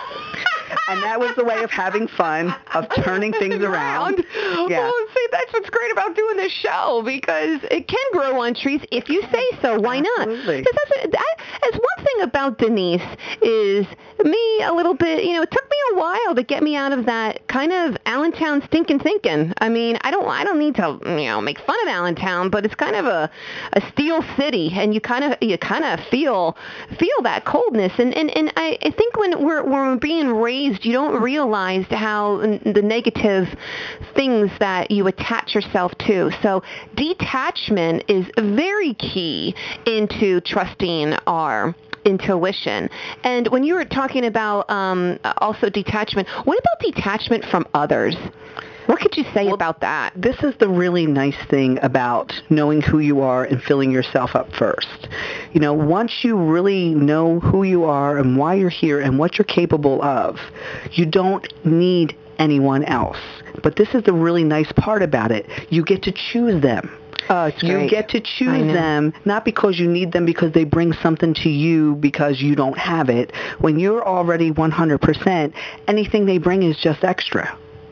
And that was the way of having fun, of turning things around. Yeah. Well, see, that's what's great about doing this show, because it can grow on trees if you say so. Why Absolutely. not? Because that's, that, that's one thing about Denise is me a little bit, you know, it took me a while to get me out of that kind of Allentown stinking thinking. I mean, I don't I don't need to, you know, make fun of Allentown, but it's kind of a, a steel city, and you kind of you kind of feel feel that coldness. And, and, and I, I think when we're, when we're being raised, you don't realize how the negative things that you attach yourself to. So detachment is very key into trusting our intuition. And when you were talking about um, also detachment, what about detachment from others? What could you say well, about that? This is the really nice thing about knowing who you are and filling yourself up first. You know, once you really know who you are and why you're here and what you're capable of, you don't need anyone else. But this is the really nice part about it. You get to choose them. Oh, it's you great. get to choose them, not because you need them, because they bring something to you because you don't have it. When you're already one hundred percent, anything they bring is just extra.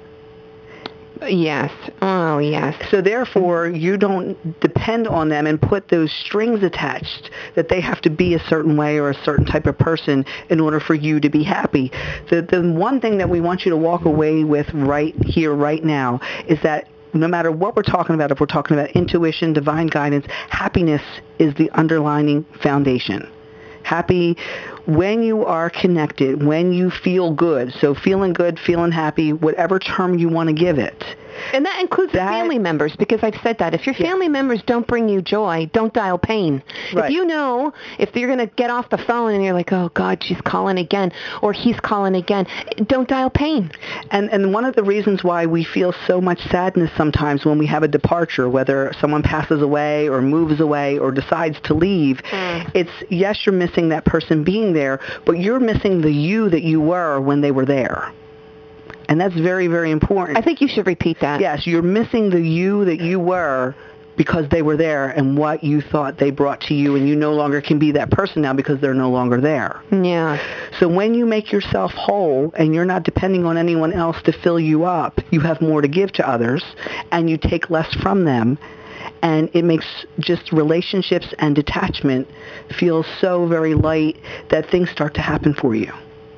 Yes. Oh, yes. So therefore, you don't depend on them and put those strings attached that they have to be a certain way or a certain type of person in order for you to be happy. The, the one thing that we want you to walk away with right here, right now, is that no matter what we're talking about, if we're talking about intuition, divine guidance, happiness is the underlying foundation. Happy when you are connected, when you feel good. So feeling good, feeling happy, whatever term you want to give it. And that includes that, family members, because I've said that. If your family yeah. members don't bring you joy, don't dial pain. Right. If you know, if you're going to get off the phone and you're like, oh, God, she's calling again, or he's calling again, don't dial pain. And and one of the reasons why we feel so much sadness sometimes when we have a departure, whether someone passes away or moves away or decides to leave, mm. it's, yes, you're missing that person being there, but you're missing the you that you were when they were there. And that's very, very important. I think you should repeat that. Yes, you're missing the you that you were because they were there and what you thought they brought to you, and you no longer can be that person now because they're no longer there. Yeah. So when you make yourself whole and you're not depending on anyone else to fill you up, you have more to give to others and you take less from them. and it makes just relationships and detachment feel so very light that things start to happen for you.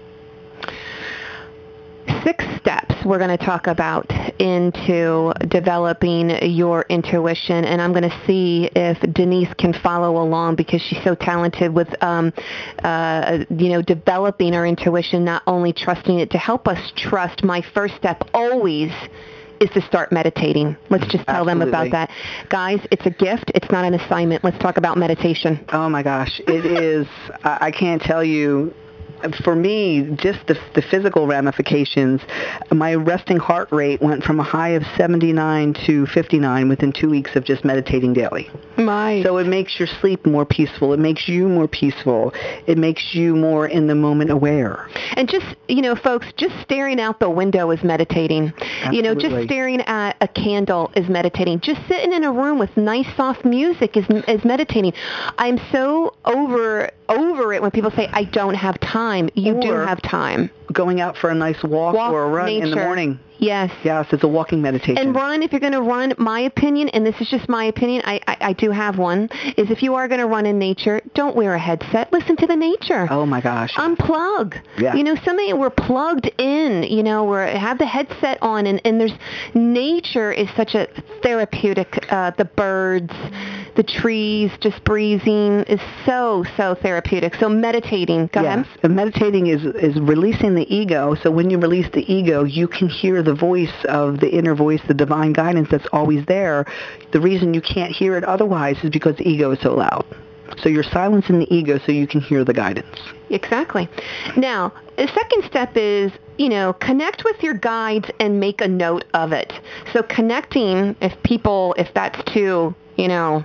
Six steps we're going to talk about into developing your intuition, and I'm going to see if Denise can follow along because she's so talented with, um, uh, you know, developing our intuition, not only trusting it. To help us trust, my first step always is to start meditating. Let's just tell Absolutely. them about that. Guys, it's a gift. It's not an assignment. Let's talk about meditation. Oh, my gosh. It is, I I can't tell you. For me, just the, the physical ramifications, my resting heart rate went from a high of seventy-nine to fifty-nine within two weeks of just meditating daily. My. So it makes your sleep more peaceful. It makes you more peaceful. It makes you more in the moment aware. And just, you know, folks, just staring out the window is meditating. Absolutely. You know, just staring at a candle is meditating. Just sitting in a room with nice, soft music is is meditating. I'm so over over it when people say, I don't have time. You or do have time. Going out for a nice walk, walk or a run nature. in the morning. Yes. Yes, it's a walking meditation. And run, if you're going to run, my opinion, and this is just my opinion, I, I, I do have one, is if you are going to run in nature, don't wear a headset. Listen to the nature. Oh, my gosh. Unplug. Yeah. You know, somebody, we're plugged in, you know, we have the headset on, and, and there's, nature is such a therapeutic, uh, the birds, the trees, just breathing is so, so therapeutic. So meditating, go yes. ahead. And meditating is, is releasing the ego. So when you release the ego, you can hear the voice of the inner voice, the divine guidance that's always there. The reason you can't hear it otherwise is because the ego is so loud. So you're silencing the ego so you can hear the guidance. Exactly. Now, the second step is, you know, connect with your guides and make a note of it. So connecting, if people, if that's too, you know,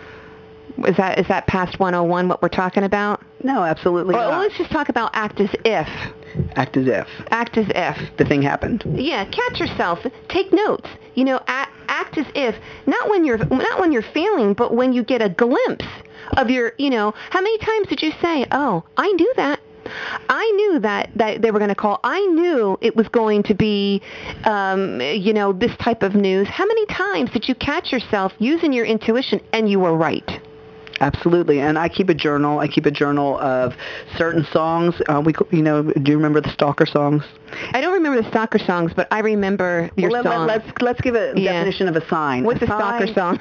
is that is that past one oh one what we're talking about? No, absolutely well, not. Let's just talk about act as if. Act as if. Act as if. The thing happened. Yeah, catch yourself. Take notes. You know, act, act as if, not when you're not when you're feeling, but when you get a glimpse of your, you know, how many times did you say, oh, I knew that. I knew that, that they were going to call. I knew it was going to be, um, you know, this type of news. How many times did you catch yourself using your intuition and you were right? Absolutely, and I keep a journal. I keep a journal of certain songs. Uh, we, you know, do you remember the Stalker songs? I don't remember the Stalker songs, but I remember your well, song. Let, let's let's give a yeah. definition of a sign. What's a a Stalker song?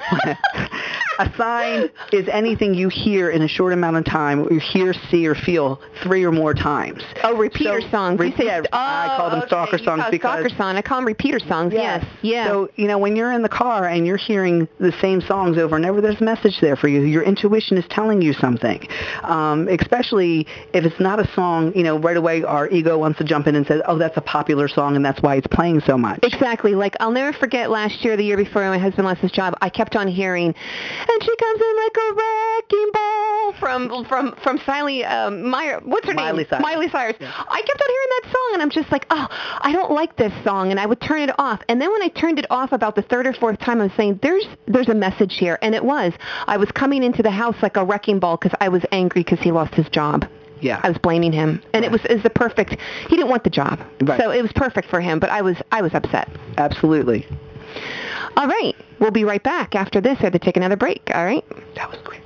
A sign is anything you hear in a short amount of time, or you hear, see, or feel three or more times. Oh, repeater so, songs. Re- you say, yeah, oh, I call them okay. Stalker you songs call because Stalker song. I call them repeater songs. Yes. yes. Yeah. So you know, when you're in the car and you're hearing the same songs over and over, there's a message there for you. Your intuition is telling you something. Um, especially if it's not a song, you know, right away our ego wants to jump in and say, oh, that's a popular song and that's why it's playing so much. Exactly. Like, I'll never forget last year, the year before my husband lost his job, I kept on hearing, and she comes in like a wrecking ball from from from Siley, um, Meyer, what's her Miley name? Cyrus. Miley Cyrus. Yeah. I kept on hearing that song, and I'm just like, oh, I don't like this song, and I would turn it off. And then when I turned it off about the third or fourth time, I was saying, there's there's a message here, and it was. I was coming into the house like a wrecking ball because I was angry because he lost his job. Yeah. I was blaming him, and right. it was is the perfect. He didn't want the job, right. so it was perfect for him. But I was I was upset. Absolutely. All right, we'll be right back after this. I have to take another break. All right. That was great.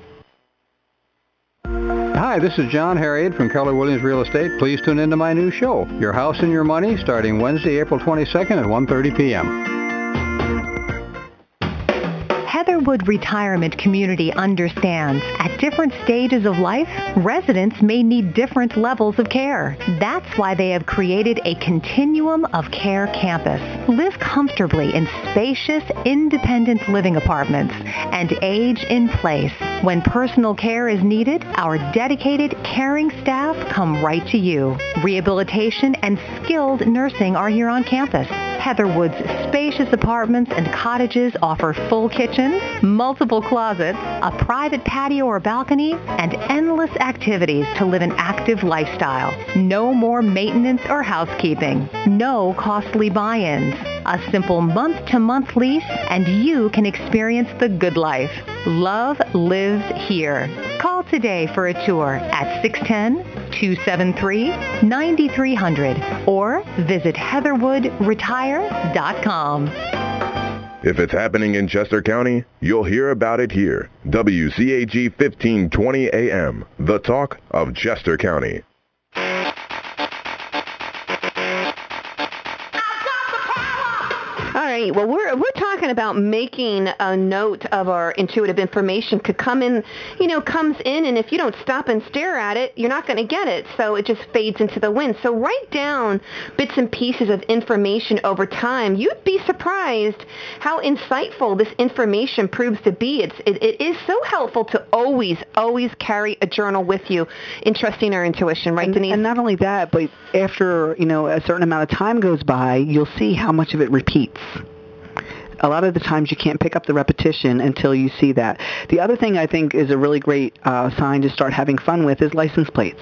Hi, this is John Harriet from Keller Williams Real Estate. Please tune into my new show, Your House and Your Money, starting Wednesday, April twenty-second at one thirty p.m. Heatherwood Retirement Community understands at different stages of life, residents may need different levels of care. That's why they have created a continuum of care campus. Live comfortably in spacious, independent living apartments and age in place. When personal care is needed, our dedicated, caring staff come right to you. Rehabilitation and skilled nursing are here on campus. Heatherwood's spacious apartments and cottages offer full kitchens, multiple closets, a private patio or balcony, and endless activities to live an active lifestyle. No more maintenance or housekeeping. No costly buy-ins. A simple month-to-month lease, and you can experience the good life. Love lives here. Call today for a tour at six one zero, two seven three, nine three zero zero or visit heatherwood retire dot com. If it's happening in Chester County, you'll hear about it here. W C A G fifteen twenty A M, the talk of Chester County. All right. Well, we're we're talking about making a note of our intuitive information. Could come in, you know, comes in, and if you don't stop and stare at it, you're not going to get it. So it just fades into the wind. So write down bits and pieces of information over time. You'd be surprised how insightful this information proves to be. It's it, it is so helpful to always always carry a journal with you in trusting our intuition, right, and, Denise? And not only that, but after you know a certain amount of time goes by, you'll see how much of it repeats. A lot of the times you can't pick up the repetition until you see that. The other thing I think is a really great uh, sign to start having fun with is license plates.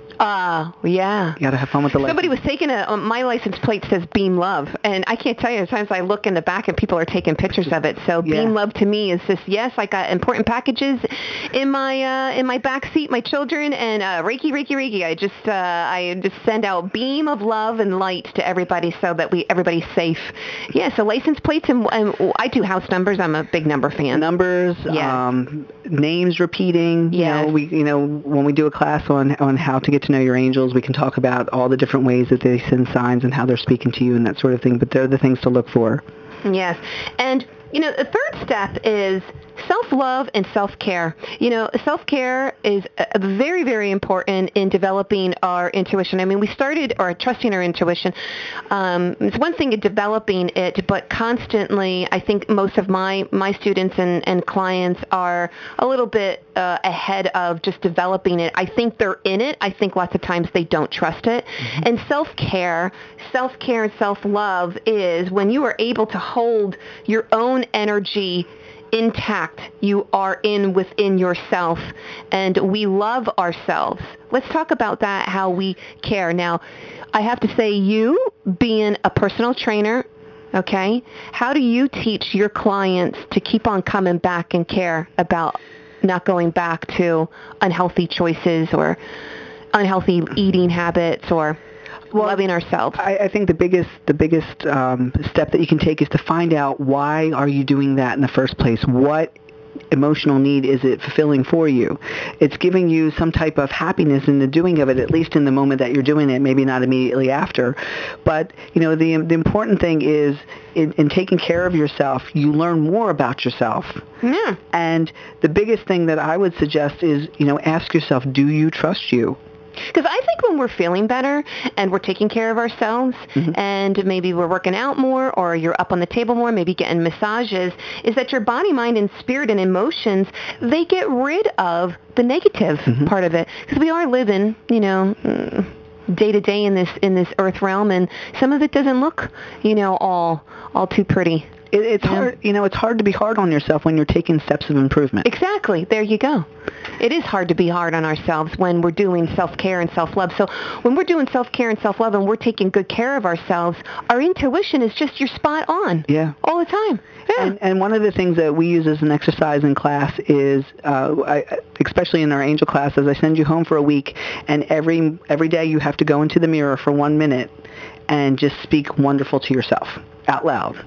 Uh, yeah. You got to have fun with the license. Somebody was taking a, um, my license plate says Beam Love, and I can't tell you, sometimes I look in the back and people are taking pictures of it. So yeah. Beam Love to me is just, yes, I got important packages in my uh, in my back seat, my children, and uh, Reiki, Reiki, Reiki. I just uh, I just send out beam of love and light to everybody so that we everybody's safe. Yeah, so license plates, and, and I do house numbers. I'm a big number fan. Numbers, yeah. um, names repeating. Yeah. You know, we you know when we do a class on on how to get to know your angels, we can talk about all the different ways that they send signs and how they're speaking to you and that sort of thing, but they're the things to look for. Yes. And, you know, the third step is self-love and self-care. You know, self-care is uh, very, very important in developing our intuition. I mean, we started, or trusting our intuition. Um, it's one thing in developing it, but constantly, I think most of my, my students and, and clients are a little bit uh, ahead of just developing it. I think they're in it. I think lots of times they don't trust it. Mm-hmm. And self-care, self-care and self-love is when you are able to hold your own energy intact. You are in within yourself, and we love ourselves. Let's talk about that, how we care. Now, I have to say, you being a personal trainer, okay, how do you teach your clients to keep on coming back and care about not going back to unhealthy choices or unhealthy eating habits or Well, loving ourselves? I, I think the biggest the biggest um, step that you can take is to find out why are you doing that in the first place. What emotional need is it fulfilling for you? It's giving you some type of happiness in the doing of it, at least in the moment that you're doing it, maybe not immediately after. But, you know, the the important thing is in, in taking care of yourself, you learn more about yourself. Yeah. And the biggest thing that I would suggest is, you know, ask yourself, do you trust you? Because I think when we're feeling better and we're taking care of ourselves mm-hmm. and maybe we're working out more or you're up on the table more, maybe getting massages, is that your body, mind, and spirit and emotions, they get rid of the negative mm-hmm. part of it. Because we are living, you know, day to day in this in this earth realm, and some of it doesn't look, you know, all all too pretty. It, it's yeah. hard, you know, it's hard to be hard on yourself when you're taking steps of improvement. Exactly. There you go. It is hard to be hard on ourselves when we're doing self-care and self-love. So when we're doing self-care and self-love and we're taking good care of ourselves, our intuition is just, you're spot on. Yeah. All the time. Yeah. And, and one of the things that we use as an exercise in class is, uh, I, especially in our angel classes, I send you home for a week, and every every day you have to go into the mirror for one minute and just speak wonderful to yourself out loud.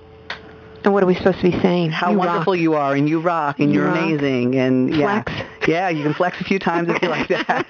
And what are we supposed to be saying? How you wonderful rock. you are, and you rock, and you you're rock. amazing, and flex. yeah, yeah, you can flex a few times if you like that.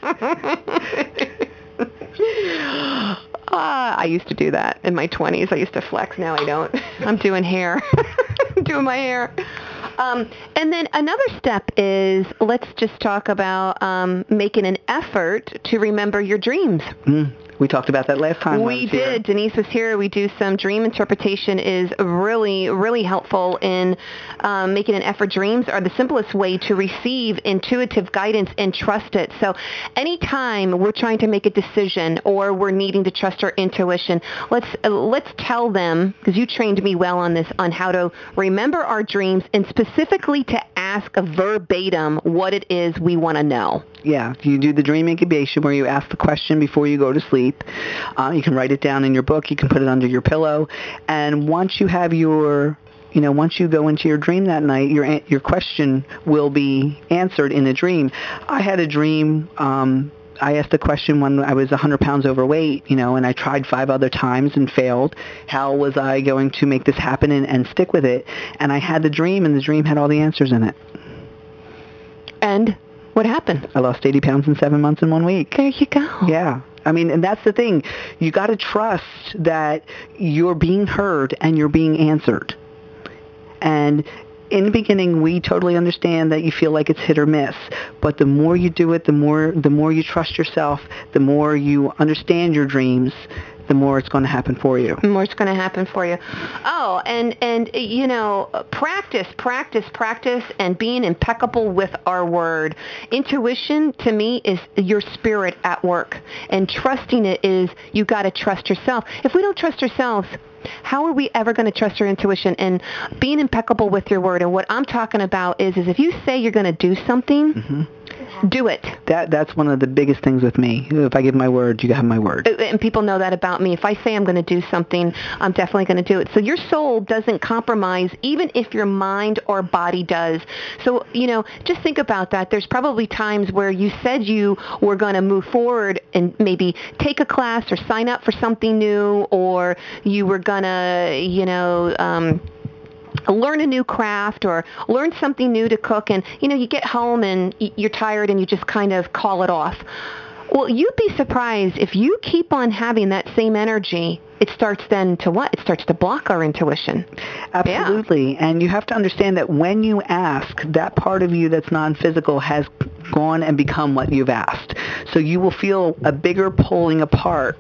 uh, I used to do that in my twenties. I used to flex. Now I don't. I'm doing hair. I'm doing my hair. Um, and then another step is, let's just talk about um, making an effort to remember your dreams. Mm. We talked about that last time. We did. Here. Denise was here. We do some dream interpretation is really, really helpful in um, making an effort. Dreams are the simplest way to receive intuitive guidance and trust it. So anytime we're trying to make a decision or we're needing to trust our intuition, let's uh, let's tell them, because you trained me well on this, on how to remember our dreams and specifically to ask a verbatim what it is we want to know. Yeah, you do the dream incubation where you ask the question before you go to sleep. Uh, you can write it down in your book. You can put it under your pillow. And once you have your, you know, once you go into your dream that night, your your question will be answered in a dream. I had a dream um, I asked the question when I was one hundred pounds overweight, you know, and I tried five other times and failed. How was I going to make this happen and, and stick with it? And I had the dream, and the dream had all the answers in it. And what happened? I lost eighty pounds in seven months in one week. There you go. Yeah. I mean, and that's the thing. You got to trust that you're being heard and you're being answered. And in the beginning, we totally understand that you feel like it's hit or miss. But the more you do it, the more the more you trust yourself, the more you understand your dreams, the more it's going to happen for you. The more it's going to happen for you. Oh, and, and you know, practice, practice, practice, and being impeccable with our word. Intuition, to me, is your spirit at work. And trusting it is you got to trust yourself. If we don't trust ourselves, how are we ever going to trust our intuition? And being impeccable with your word. And what I'm talking about is, is if you say you're going to do something, mm-hmm. do it. That That's one of the biggest things with me. If I give my word, you have my word. And people know that about me. If I say I'm going to do something, I'm definitely going to do it. So your soul doesn't compromise, even if your mind or body does. So, you know, just think about that. There's probably times where you said you were going to move forward and maybe take a class or sign up for something new, or you were going to, you know, um, learn a new craft or learn something new to cook, and, you know, you get home and you're tired and you just kind of call it off. Well, you'd be surprised if you keep on having that same energy, it starts then to what? It starts to block our intuition. Absolutely. Yeah. And you have to understand that when you ask, that part of you that's non-physical has gone and become what you've asked. So you will feel a bigger pulling apart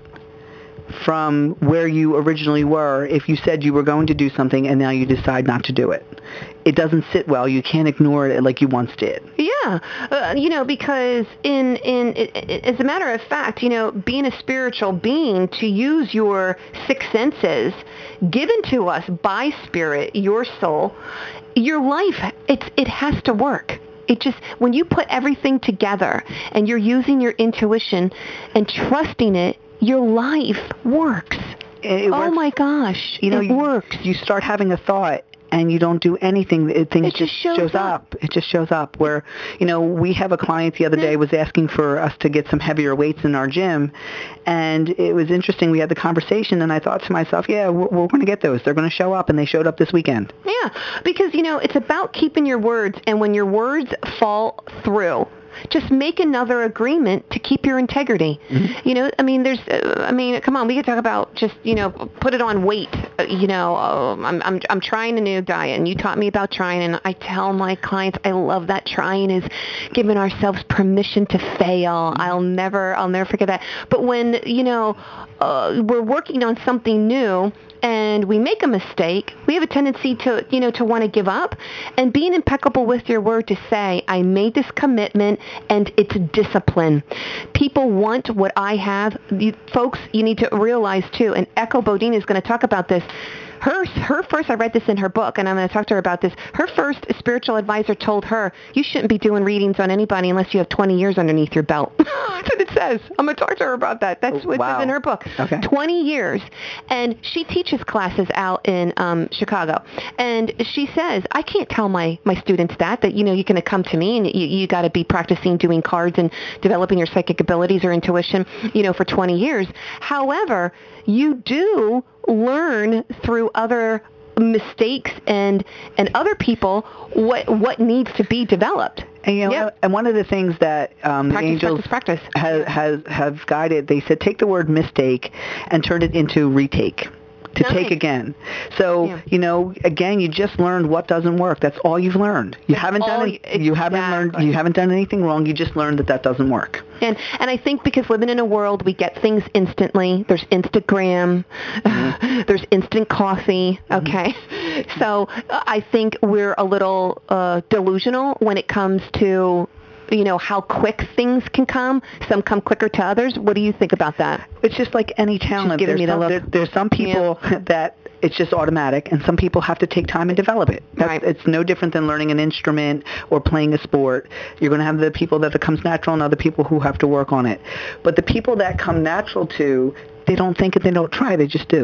from where you originally were if you said you were going to do something and now you decide not to do it. It doesn't sit well. You can't ignore it like you once did. Yeah, uh, you know, because in in it, it, as a matter of fact, you know, being a spiritual being, to use your six senses given to us by spirit, your soul, your life, it's it has to work. It just, when you put everything together and you're using your intuition and trusting it, your life works. It, it oh works. my gosh, you know, it you, works. You start having a thought and you don't do anything. It, things it just shows, shows up. up. It just shows up. Where, you know, we have a client the other day was asking for us to get some heavier weights in our gym, and it was interesting. We had the conversation, and I thought to myself, yeah, we're, we're going to get those. They're going to show up, and they showed up this weekend. Yeah, because, you know, it's about keeping your words, and when your words fall through, just make another agreement to keep your integrity. Mm-hmm. You know, I mean, there's, uh, I mean, come on, we could talk about just, you know, put it on weight. Uh, you know, uh, I'm, I'm, I'm trying a new diet, and you taught me about trying, and I tell my clients, I love that trying is giving ourselves permission to fail. I'll never, I'll never forget that. But when, you know, uh, we're working on something new, and we make a mistake, we have a tendency to, you know, to want to give up. And being impeccable with your word to say, I made this commitment, and it's discipline. People want what I have. You, folks, you need to realize, too, and Echo Bodine is going to talk about this. Her, her first, I read this in her book, and I'm going to talk to her about this. Her first spiritual advisor told her, you shouldn't be doing readings on anybody unless you have twenty years underneath your belt. That's what it says. I'm going to talk to her about that. That's what wow. it says in her book. Okay. twenty years. And she teaches classes out in um, Chicago. And she says, I can't tell my, my students that, that, you know, you're going to come to me and you, you got to be practicing doing cards and developing your psychic abilities or intuition, you know, for twenty years. However, you do learn through other mistakes and and other people what what needs to be developed. And, you know, yep. and one of the things that um, practice, the angels practice, practice. Has, has have guided, they said, take the word mistake and turn it into retake. To nice. Take again. So, yeah. you know, again, you just learned what doesn't work. That's all you've learned. You That's haven't done it. Exactly. You haven't learned. You haven't done anything wrong. You just learned that that doesn't work. And and I think because living in a world, we get things instantly. There's Instagram. Mm-hmm. There's instant coffee. Okay. Mm-hmm. So uh, I think we're a little uh, delusional when it comes to, you know, how quick things can come. Some come quicker to others. What do you think about that? It's just like any talent. She's giving there's, me the some, look. There, there's some people yeah. that it's just automatic, and some people have to take time and develop it. That's, right. It's no different than learning an instrument or playing a sport. You're going to have the people that it comes natural and other people who have to work on it. But the people that come natural to, they don't think it, they don't try, they just do.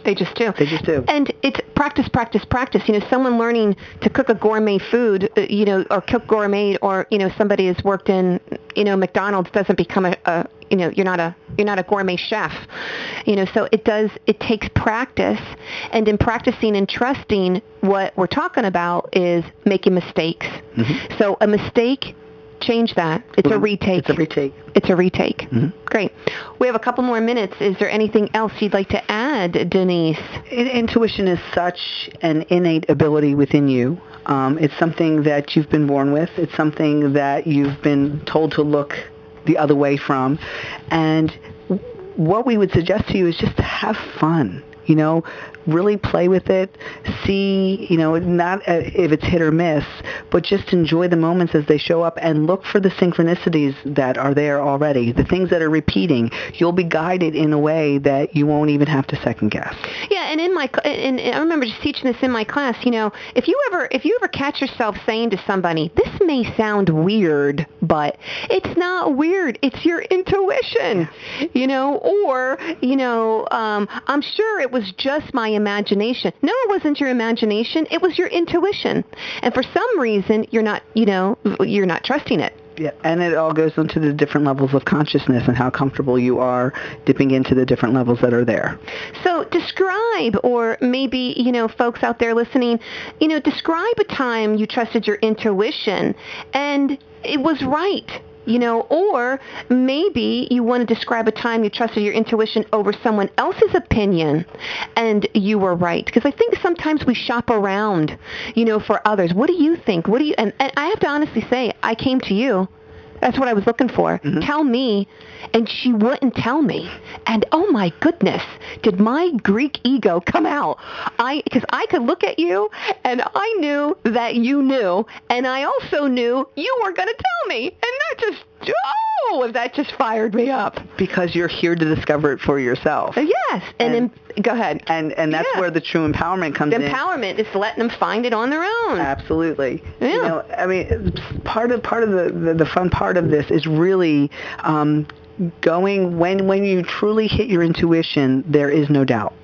They just do. They just do. And it's practice, practice, practice. You know, someone learning to cook a gourmet food, uh, you know, or cook gourmet, or, you know, somebody has worked in, you know, McDonald's doesn't become a, a you know, you're not a you're not a gourmet chef. You know, so it does it takes practice, and in practicing and trusting, what we're talking about is making mistakes. Mm-hmm. So a mistake, change that. It's well, a retake. It's a retake. It's a retake. Mm-hmm. Great. We have a couple more minutes. Is there anything else you'd like to add, Denise? Intuition is such an innate ability within you. Um, it's something that you've been born with. It's something that you've been told to look the other way from. And what we would suggest to you is just to have fun. You know, really play with it. See, you know, not uh, if it's hit or miss, but just enjoy the moments as they show up and look for the synchronicities that are there already, the things that are repeating. You'll be guided in a way that you won't even have to second guess. Yeah, and in my and I remember just teaching this in my class. You know, if you ever if you ever catch yourself saying to somebody, "This may sound weird, but it's not weird. It's your intuition." Yeah. You know, or you know, um, I'm sure it was just my imagination. No, it wasn't your imagination. It was your intuition. And for some reason, you're not, you know, you're not trusting it. Yeah, and it all goes into the different levels of consciousness and how comfortable you are dipping into the different levels that are there. So describe, or maybe, you know, folks out there listening, you know, describe a time you trusted your intuition and it was right. You know, or maybe you want to describe a time you trusted your intuition over someone else's opinion and you were right. Because I think sometimes we shop around, you know, for others. What do you think? What do you, and, and I have to honestly say, I came to you. That's what I was looking for. Mm-hmm. Tell me. And she wouldn't tell me. And oh my goodness, did my Greek ego come out? I, because I could look at you and I knew that you knew, and I also knew you were going to tell me. And that just, oh, that just fired me up. Because you're here to discover it for yourself. Yes. And, and in, go ahead. And and that's yeah. where the true empowerment comes the in. The empowerment is letting them find it on their own. Absolutely. Yeah. You know, I mean, part of part of the, the, the fun part of this is really um, going when when you truly hit your intuition, there is no doubt.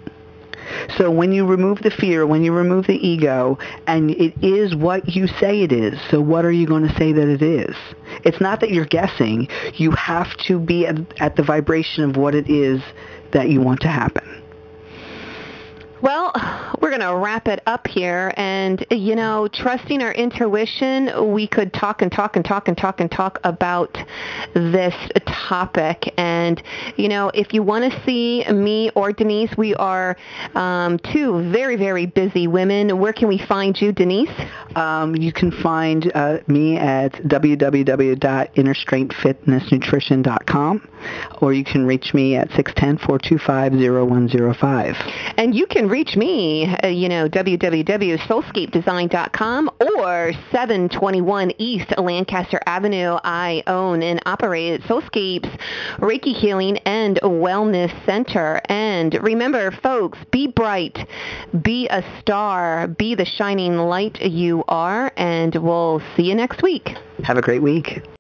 So when you remove the fear, when you remove the ego, and it is what you say it is, so what are you going to say that it is? It's not that you're guessing. You have to be at, at the vibration of what it is that you want to happen. Well, we're going to wrap it up here. And, you know, trusting our intuition, we could talk and talk and talk and talk and talk about this topic. And, you know, if you want to see me or Denise, we are um, two very, very busy women. Where can we find you, Denise? Um, you can find uh, me at w w w dot inner strength fitness nutrition dot com, or you can reach me at six one zero, four two five, zero one zero five. And you can reach me, uh, you know, w w w dot soulscape design dot com or seven twenty-one East Lancaster Avenue. I own and operate Soulscape's Reiki Healing and Wellness Center. And remember, folks, be bright, be a star, be the shining light you are, and we'll see you next week. Have a great week.